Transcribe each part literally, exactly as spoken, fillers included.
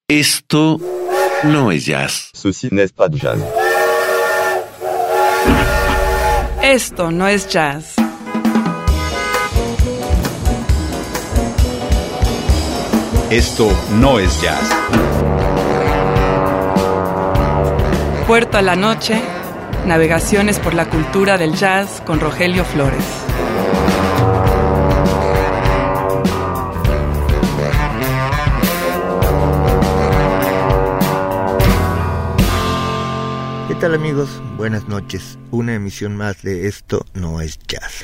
Esto no es jazz. Ceci n'est pas du jazz. Esto no es jazz. Esto no es jazz. Puerto a la noche, navegaciones por la cultura del jazz con Rogelio Flores. ¿Qué tal, amigos? Buenas noches. Una emisión más de Esto no es jazz.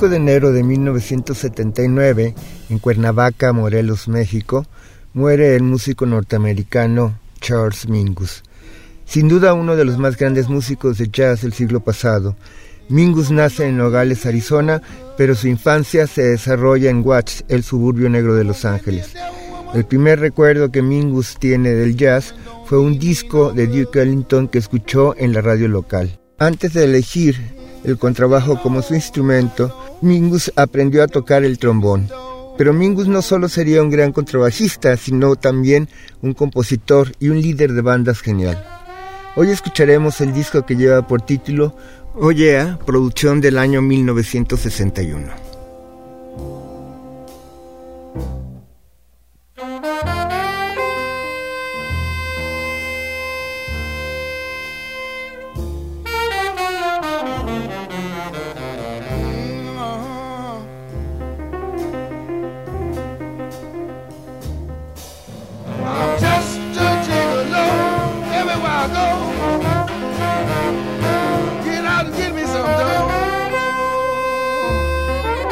cinco de enero de mil novecientos setenta y nueve, en Cuernavaca, Morelos, México, muere el músico norteamericano Charles Mingus. Sin duda uno de los más grandes músicos de jazz del siglo pasado. Mingus nace en Nogales, Arizona, pero su infancia se desarrolla en Watts, el suburbio negro de Los Ángeles. El primer recuerdo que Mingus tiene del jazz fue un disco de Duke Ellington que escuchó en la radio local. Antes de elegir el contrabajo como su instrumento, Mingus aprendió a tocar el trombón. Pero Mingus no solo sería un gran contrabajista, sino también un compositor y un líder de bandas genial. Hoy escucharemos el disco que lleva por título Oh Yeah, producción del año mil novecientos sesenta y uno. Get out and get me some dough.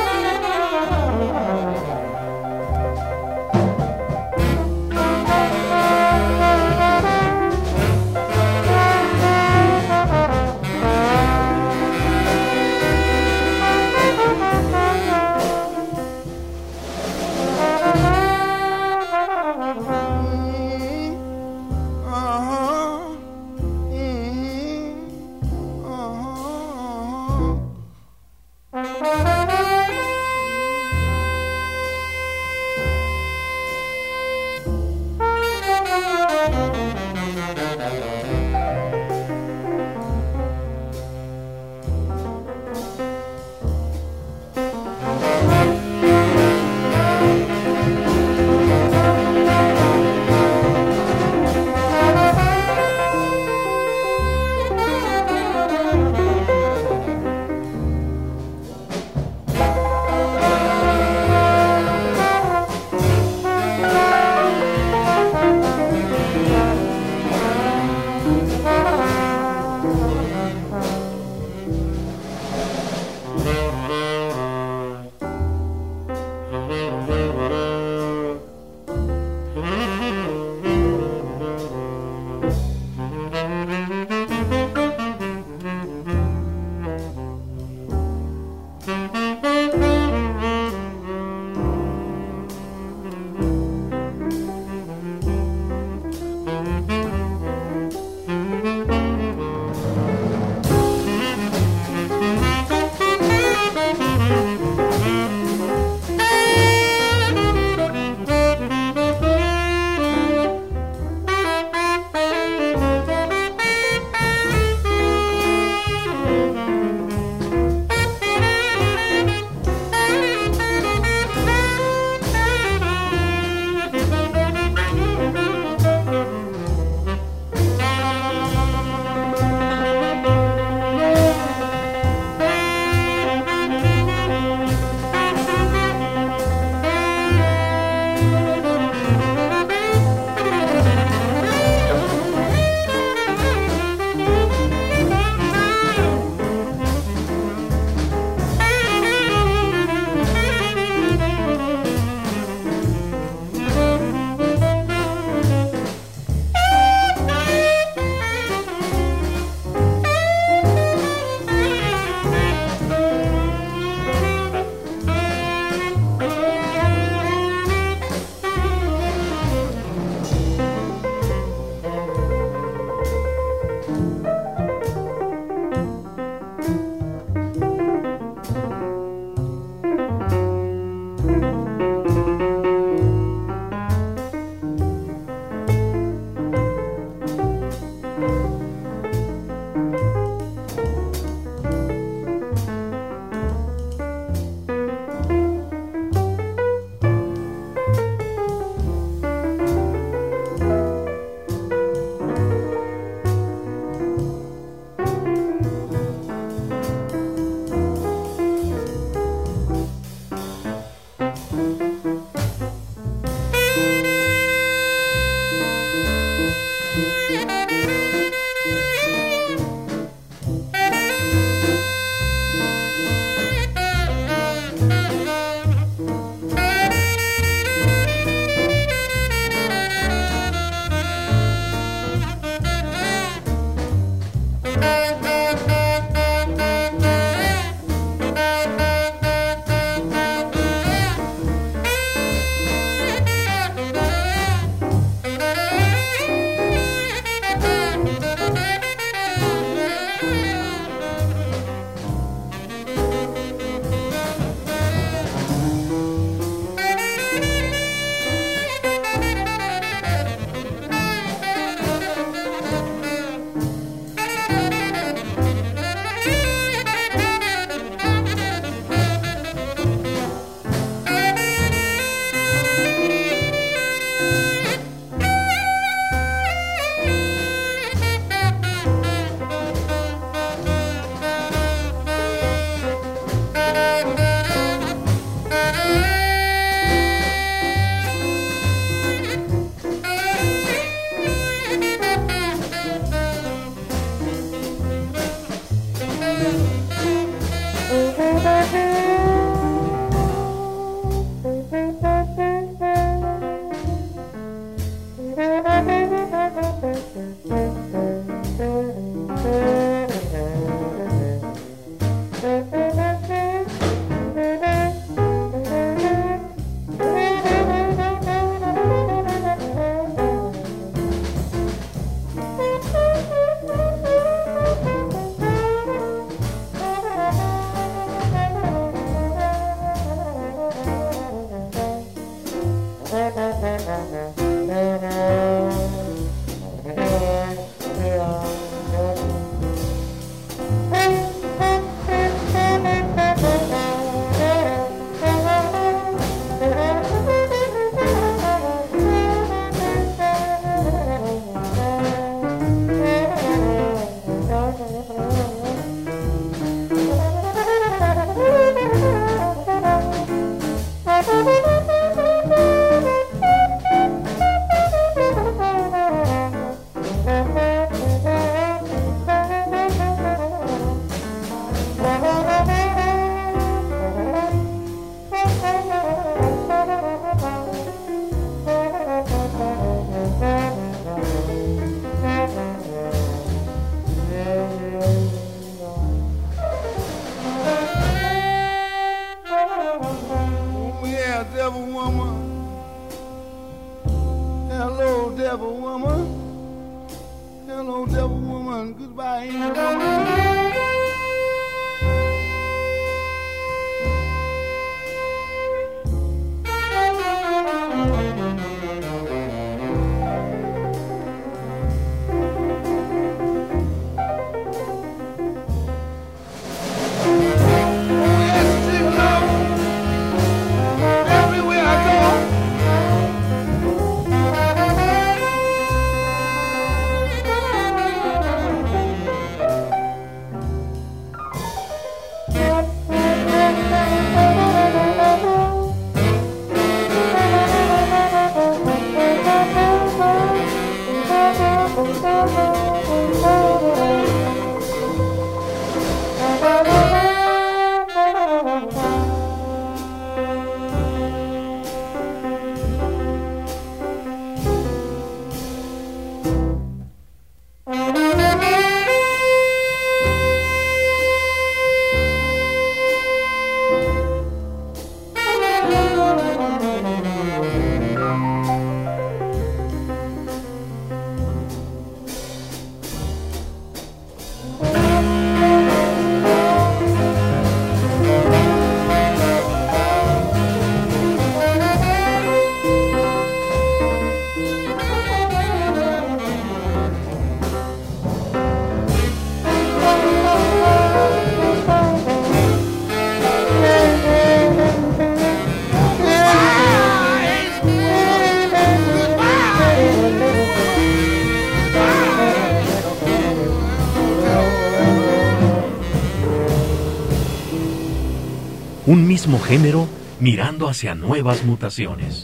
Un mismo género mirando hacia nuevas mutaciones.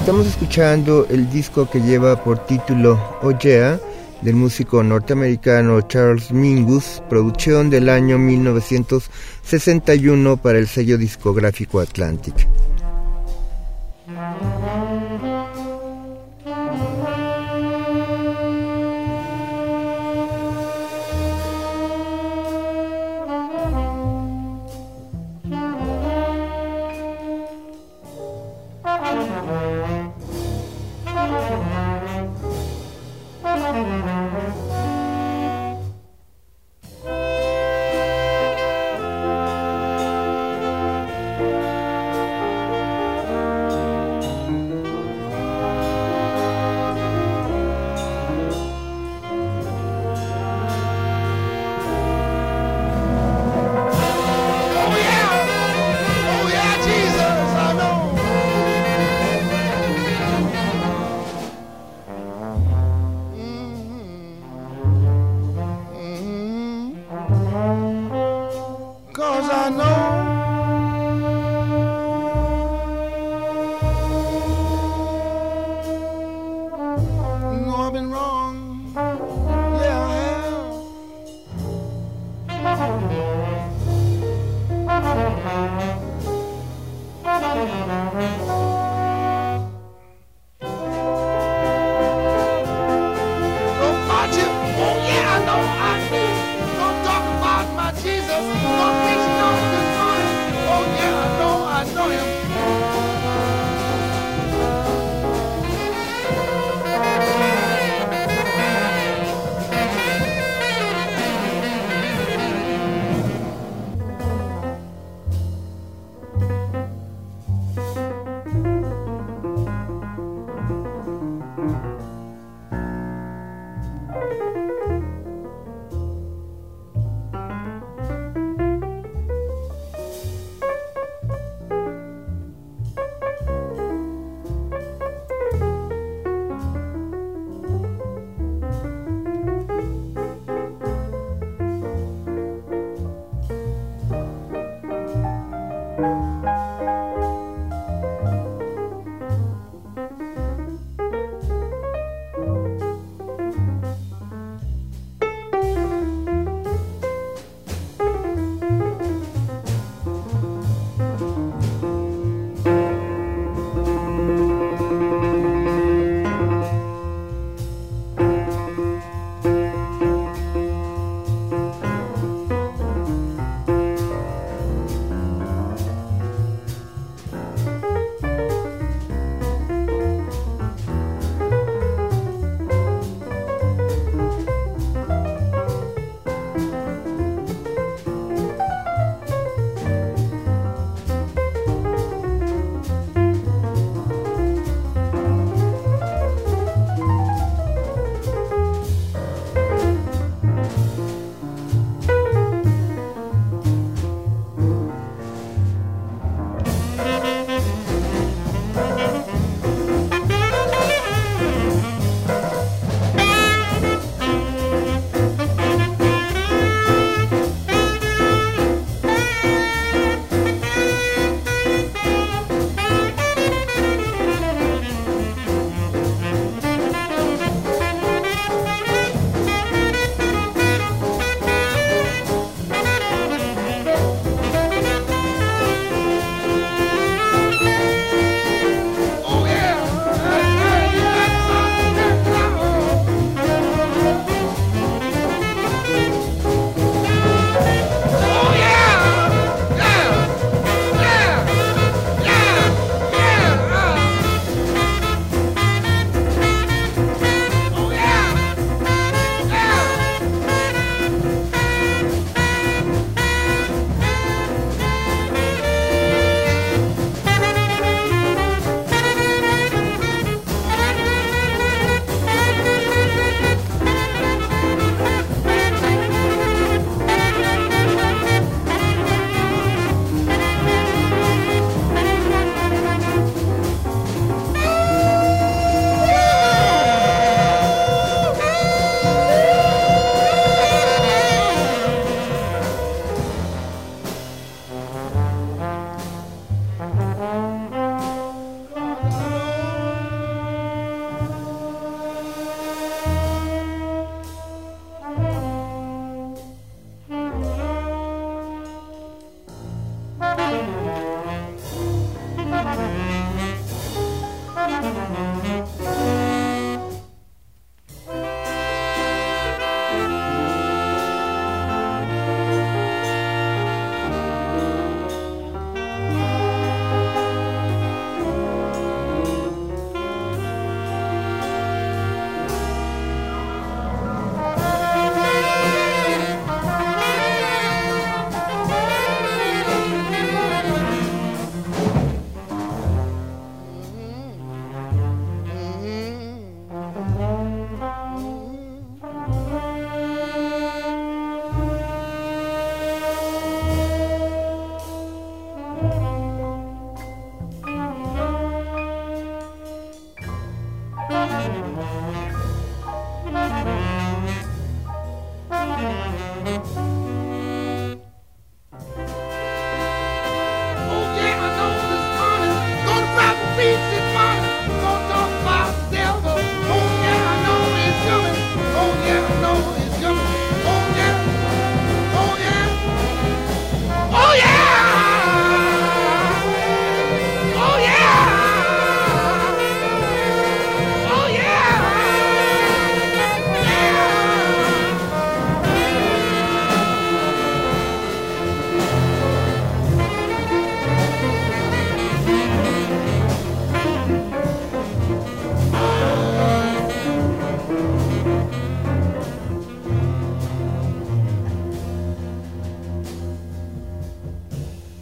Estamos escuchando el disco que lleva por título Oh Yeah, del músico norteamericano Charles Mingus, producción del año mil novecientos sesenta y uno para el sello discográfico Atlantic.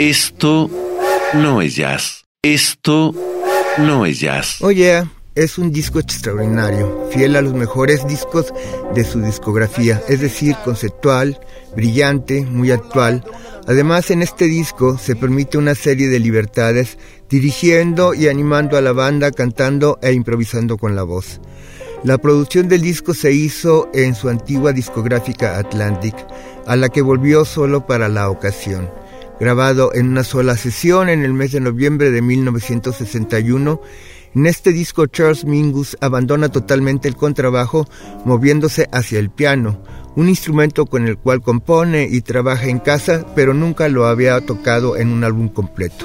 Esto no es jazz. Esto no es jazz. Oh yeah, es un disco extraordinario, fiel a los mejores discos de su discografía, es decir, conceptual, brillante, muy actual. Además, en este disco se permite una serie de libertades, dirigiendo y animando a la banda, cantando e improvisando con la voz. La producción del disco se hizo en su antigua discográfica Atlantic, a la que volvió solo para la ocasión. Grabado en una sola sesión en el mes de noviembre de mil novecientos sesenta y uno, en este disco Charles Mingus abandona totalmente el contrabajo, moviéndose hacia el piano, un instrumento con el cual compone y trabaja en casa, pero nunca lo había tocado en un álbum completo.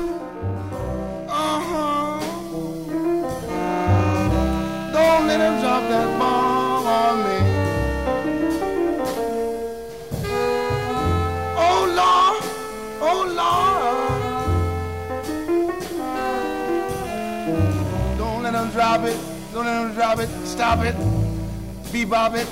Drop it, don't let them drop it, stop it, bebop it.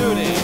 duty.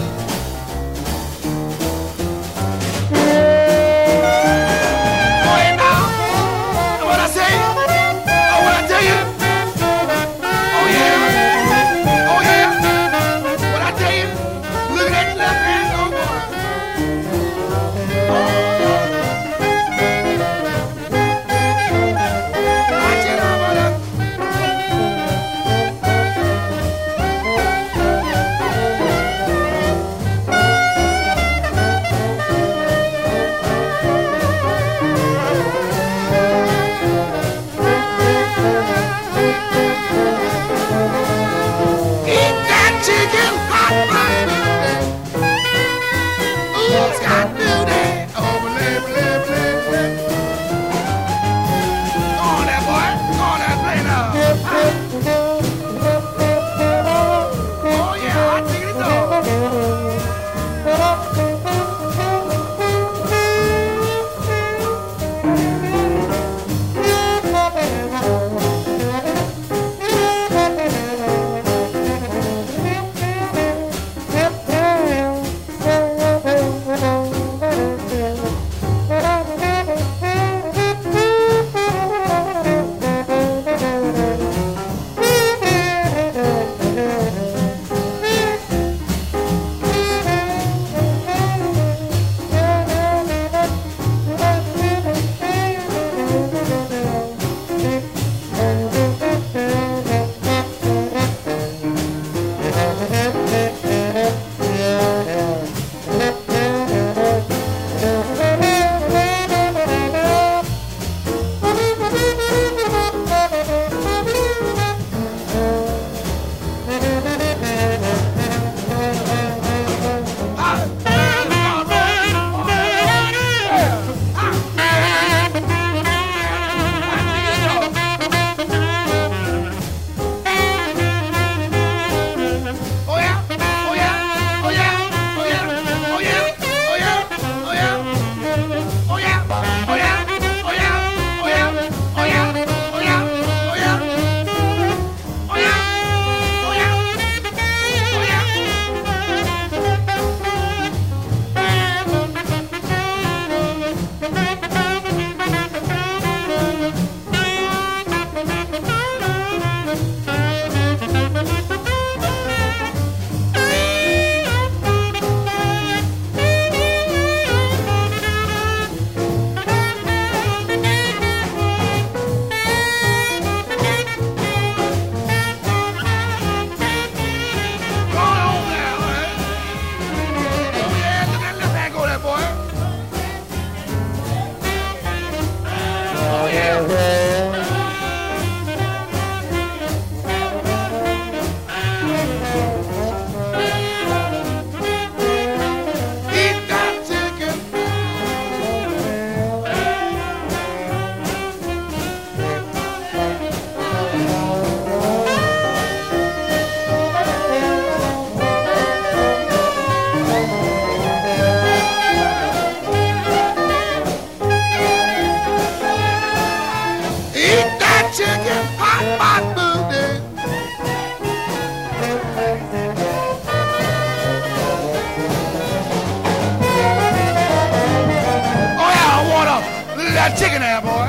That chicken there, boy.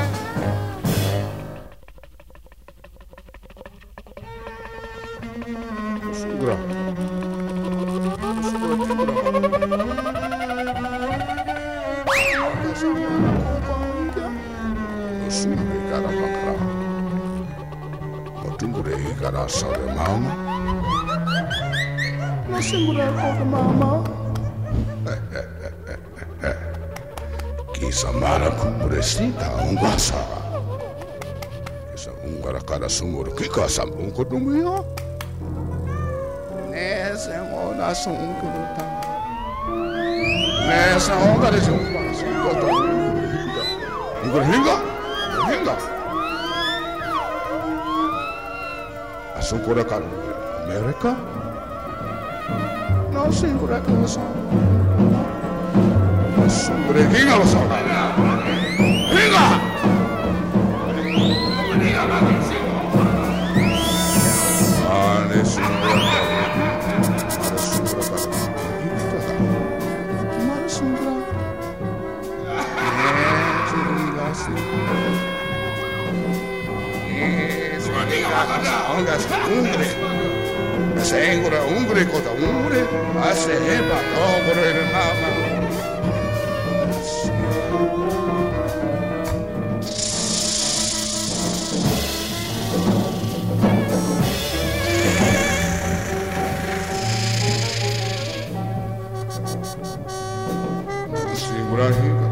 Segura. Segura, cara, cara. Potungure, cara, sabe, mama. Segura, cara, mama. Samara kumresita ungasa. Kisa ungara kara sumur kika sambung kodumuya. Nese ngona sungkuta. Nese ngona sungkuta. Sungkuta. Ingor hinga. Hinga. Asungkura kara Amerika. No singura kasa. Sumbre hinga lo sabe. Hinga. Ane sumbre. Ane sumbre. Angas umbre. Sengura umbre kota umbre. Ase heba kogore mama. Segura higa.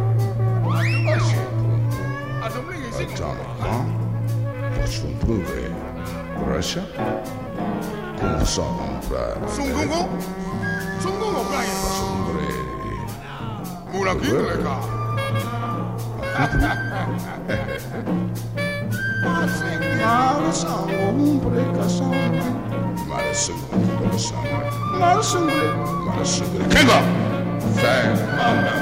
Sungungue, Russia, Kung Sombra, Sungungu? Sungungu, Brian? Sungre, Mura Kingleka. Malasangre, Casana, Malasungre, Casana, Malasungre, Malasungre, Kinga, Fang, Mama.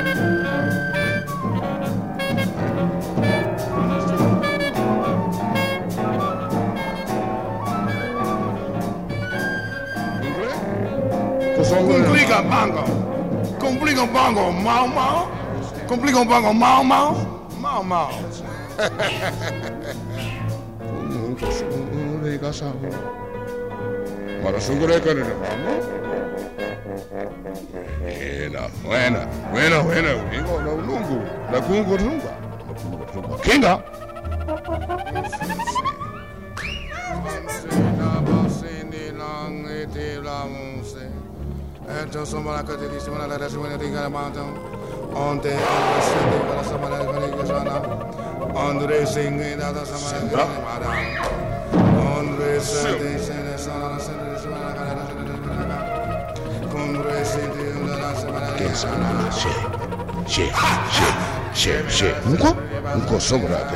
Complica bango. Complica bango, mau mau. Complica bango, mau mau. Mau mau. Malasungre, Casana. Buena, buena, buena, buena. Digo, la lungu, la kungu lunga. Kinga. Esto somos las que te dicen la relación de la mountain. On the other side of the summer on the racing in the summer. On the racing in the summer. On the racing in the summer. She, she, she, she. Nunca, nunca sobra de.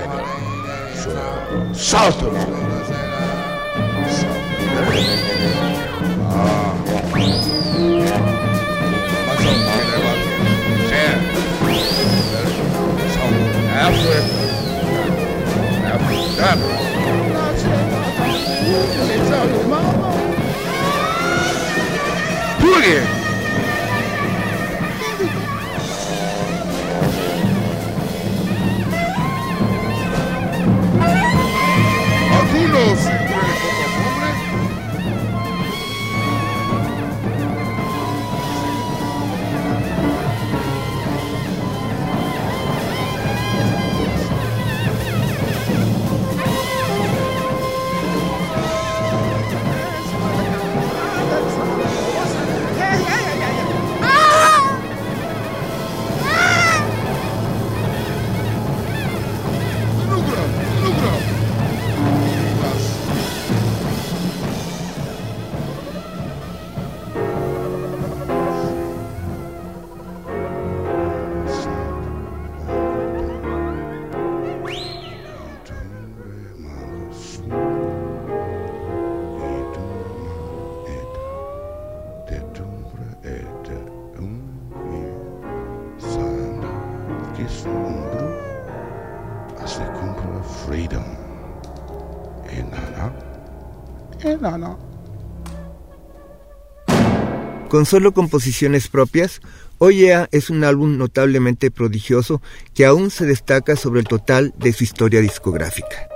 Salto. Ah. Africa, Africa, do it again. Algunos freedom. Enana. Enana. Con solo composiciones propias, Oyea es un álbum notablemente prodigioso que aún se destaca sobre el total de su historia discográfica.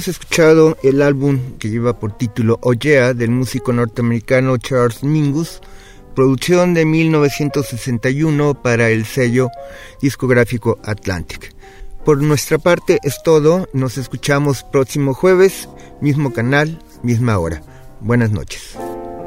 Hemos escuchado el álbum que lleva por título Oh Yeah, del músico norteamericano Charles Mingus, producción de mil novecientos sesenta y uno para el sello discográfico Atlantic. Por nuestra parte es todo, nos escuchamos próximo jueves, mismo canal, misma hora. Buenas noches.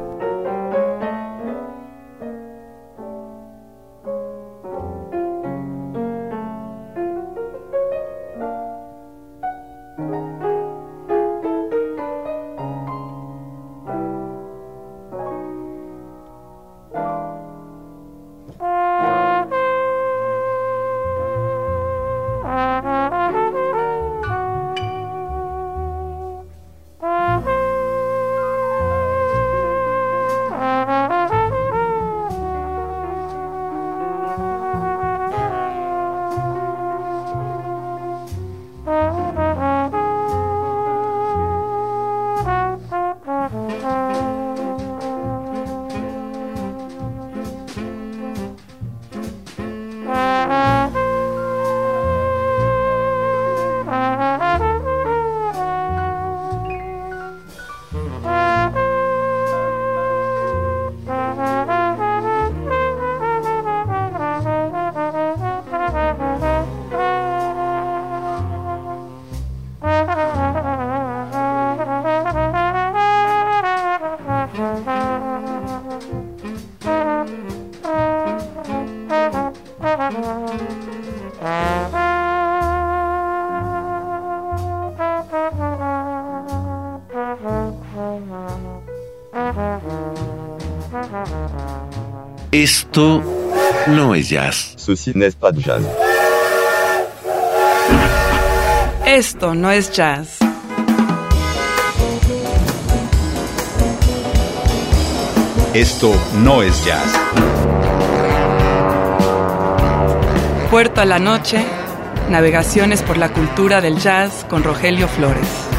Esto no es jazz. Ceci n'est pas de jazz. Esto no es jazz. Esto no es jazz. Puerto a la noche, navegaciones por la cultura del jazz con Rogelio Flores.